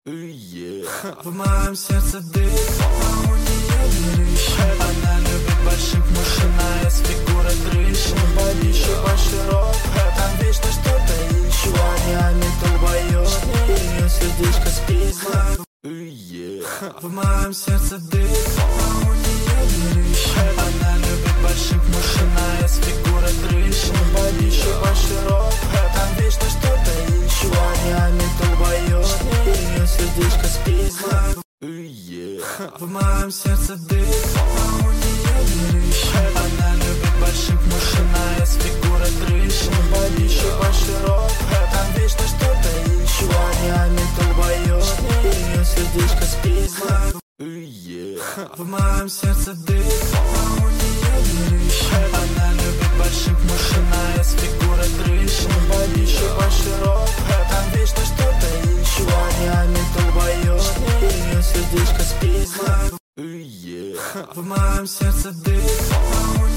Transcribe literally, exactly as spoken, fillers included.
В моем сердце дым, а у нее дырища. Она любит больших мужчин, а я с фигурой дрыщ. На бодище поширок, там вечно что-то ищу. А не долбоёб, ее сердечко спизна. В моем сердце дым, а у нее дырища. Она любит больших мужчин, а я с фигурой дрыщ. На бодище поширок, там вечно что-то ищу. А не долбоёб, ее сердечко спизна. В моем сердце дым, а у нее дырища. Она любит больших мужчин, а я с фигурой дрыщ. На бодище поширок, там вечно что-то ищу. А не долбоёб, ее сердечко спизна. В моем сердце дым, а у нее дырища. Она любит больших мужчин, а я с фигурой дрыщ. На бодище поширок, там вечно что-то ищу. А не долбоёб, ее сердечко спизна. В моем сердце дым, а у